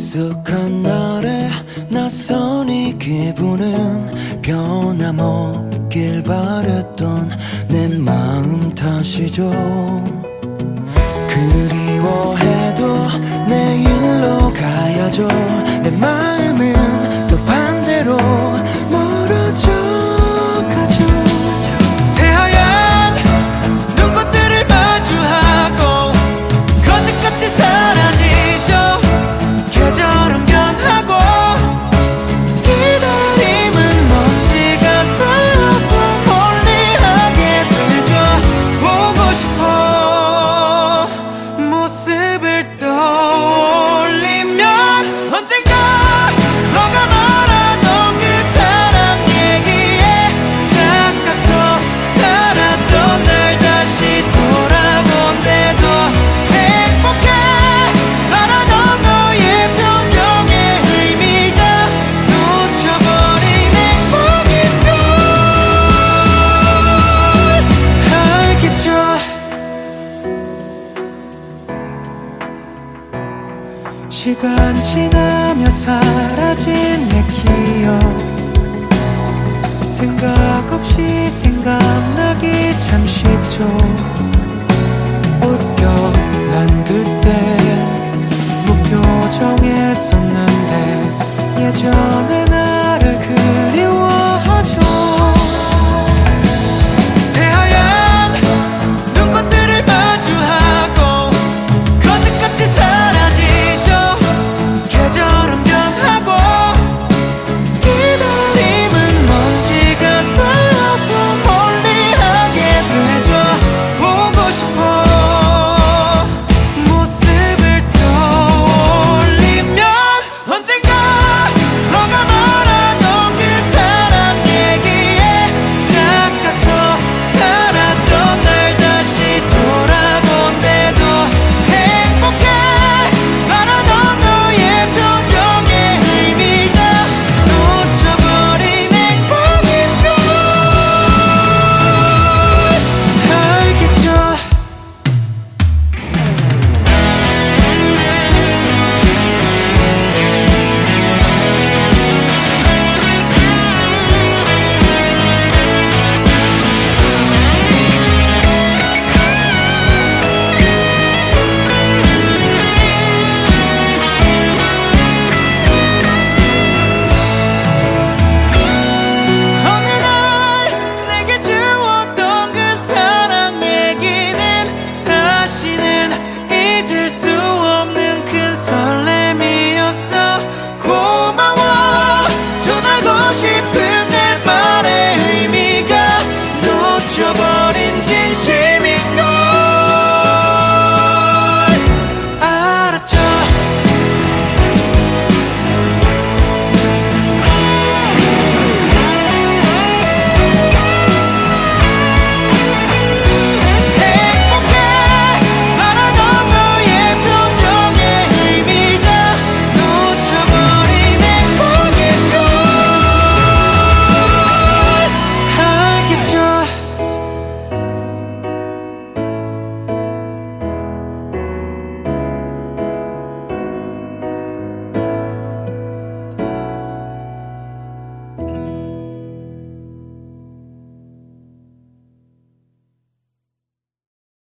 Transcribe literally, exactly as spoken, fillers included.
익숙한 날에 낯선 이 기분은 변함없길 바랬던 내 마음 탓이죠. 그리워해도 내일로 가야죠. 내 마음은 또 반대로 멀어져 가죠. 새하얀 눈꽃들을 마주하고 거짓같이 사라지죠. 계절은 변하고 기다림은 먼지가 쌓여서 멀리하게 되죠. 보고 싶어 모습을 떠올리면 언젠가 너가 말하던 그 사랑 얘기에 착각서 살았던 날 다시 돌아본대도 행복해 말하던 너의 표정의 의미가 놓쳐버린 행복인 걸 알겠죠. 시간 지나며 사라진 내 기억 생각 없이 생각나기 참 쉽죠.